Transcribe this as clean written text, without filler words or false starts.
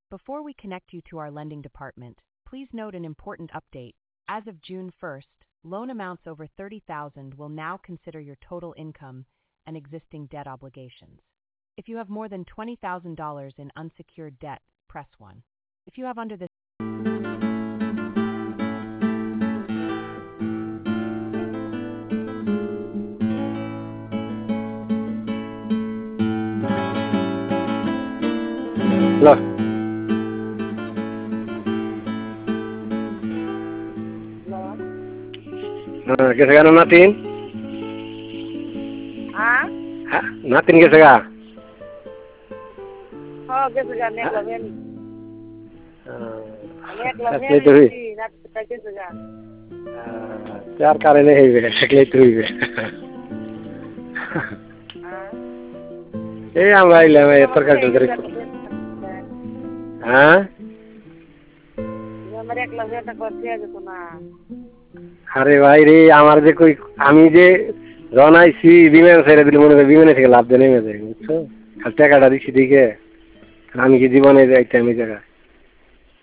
Before we connect you to our lending department, please note an important update. As of June 1st, loan amounts over $30,000 will now consider your total income and existing debt obligations. If you have more than $20,000 in unsecured debt, press 1. If you have under this Look. कैसे गा नातिन? हाँ? नातिन कैसे गा? हाँ कैसे गा नेक लवेनी? नेक सकले तो हुई? लवेनी रात को कैसे गा? प्यार करे नहीं हुए, सकले तो हुई हुए। ये हम आई ले मैं इतर का डर करी। हाँ? ये मेरे एक लवे तक करते हैं जो ना। अरे भाई रे हमारे जे कोई आमी जे रोना इसी बीमे से रह दिल मुने बीमे ने से लाभ देने में दे, तो खर्चा का डरी सीधी के आमी की जीवन है जाते हैं मेरी जगह।